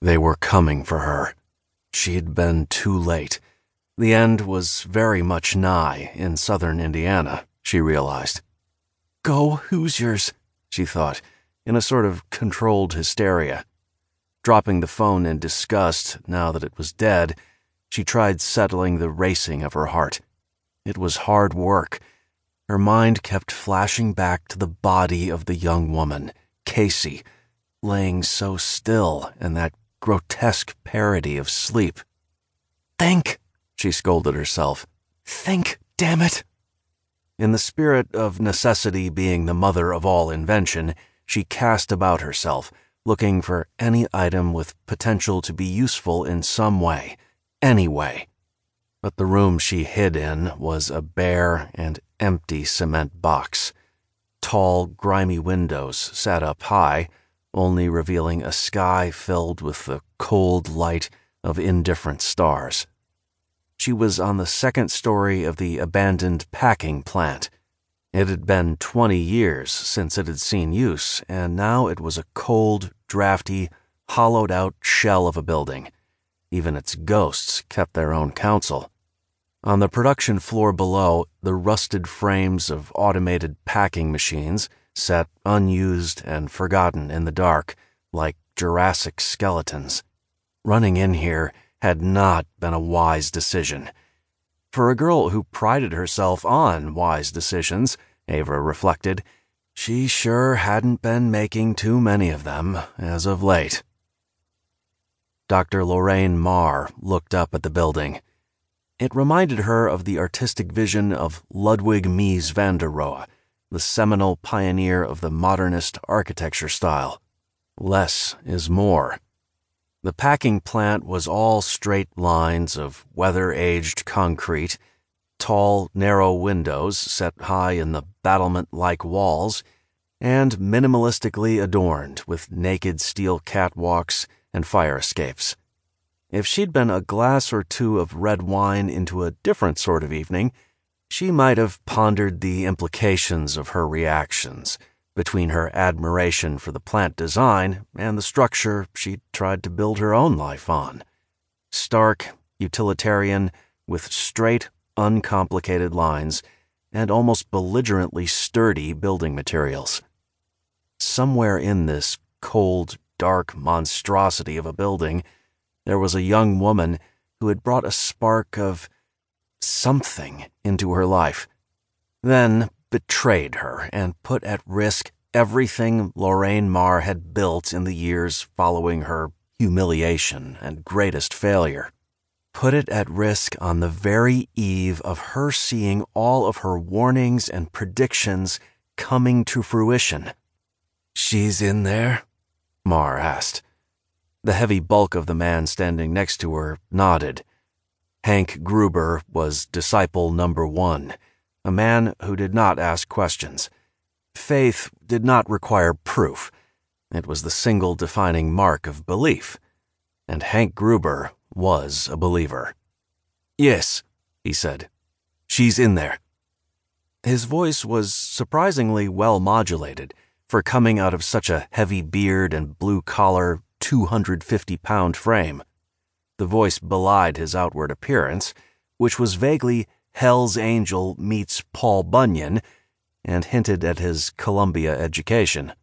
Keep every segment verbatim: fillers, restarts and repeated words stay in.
They were coming for her. She'd been too late. The end was very much nigh in southern Indiana, she realized. Go Hoosiers, she thought, in a sort of controlled hysteria. Dropping the phone in disgust now that it was dead, she tried settling the racing of her heart. It was hard work. Her mind kept flashing back to the body of the young woman, Casey, laying so still in that grotesque parody of sleep. Think, she scolded herself. Think, damn it. In the spirit of necessity being the mother of all invention, she cast about herself, looking for any item with potential to be useful in some way, any way. But the room she hid in was a bare and empty cement box. Tall, grimy windows sat up high, only revealing a sky filled with the cold light of indifferent stars. She was on the second story of the abandoned packing plant. It had been twenty years since it had seen use, and now it was a cold, drafty, hollowed-out shell of a building. Even its ghosts kept their own counsel. On the production floor below, the rusted frames of automated packing machines sat unused and forgotten in the dark, like Jurassic skeletons. Running in here had not been a wise decision. For a girl who prided herself on wise decisions, Ava reflected, she sure hadn't been making too many of them as of late. Doctor Lorraine Marr looked up at the building. It reminded her of the artistic vision of Ludwig Mies van der Rohe, the seminal pioneer of the modernist architecture style. Less is more. The packing plant was all straight lines of weather-aged concrete, tall, narrow windows set high in the battlement-like walls, and minimalistically adorned with naked steel catwalks and fire escapes. If she'd been a glass or two of red wine into a different sort of evening, she might have pondered the implications of her reactions between her admiration for the plant design and the structure she'd tried to build her own life on. Stark, utilitarian, with straight, uncomplicated lines, and almost belligerently sturdy building materials. Somewhere in this cold, dark monstrosity of a building, there was a young woman who had brought a spark of something into her life, then betrayed her and put at risk everything Lorraine Marr had built in the years following her humiliation and greatest failure. Put it at risk on the very eve of her seeing all of her warnings and predictions coming to fruition. "She's in there?" Marr asked. The heavy bulk of the man standing next to her nodded. Hank Gruber was disciple number one, a man who did not ask questions. Faith did not require proof. It was the single defining mark of belief. And Hank Gruber was a believer. "Yes," he said. "She's in there." His voice was surprisingly well modulated for coming out of such a heavy beard and blue-collar, two hundred fifty pound frame. The voice belied his outward appearance, which was vaguely Hell's Angel meets Paul Bunyan, and hinted at his Columbia education.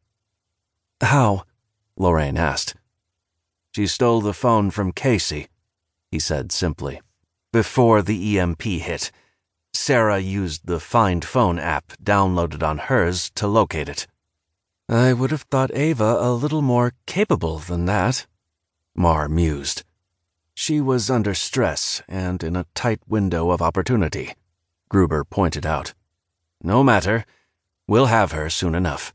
"How?" Lorraine asked. "She stole the phone from Casey," he said simply. "Before the E M P hit, Sarah used the Find Phone app downloaded on hers to locate it." "I would have thought Ava a little more capable than that," Marr mused. "She was under stress and in a tight window of opportunity," Gruber pointed out. "No matter. We'll have her soon enough."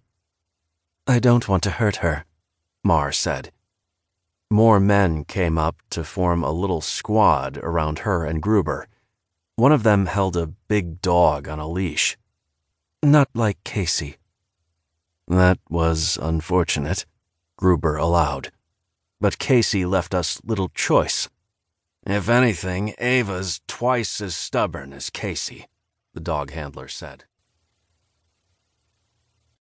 "I don't want to hurt her," Marr said. More men came up to form a little squad around her and Gruber. One of them held a big dog on a leash. "Not like Casey." "That was unfortunate," Gruber allowed. "But Casey left us little choice." "If anything, Ava's twice as stubborn as Casey," the dog handler said.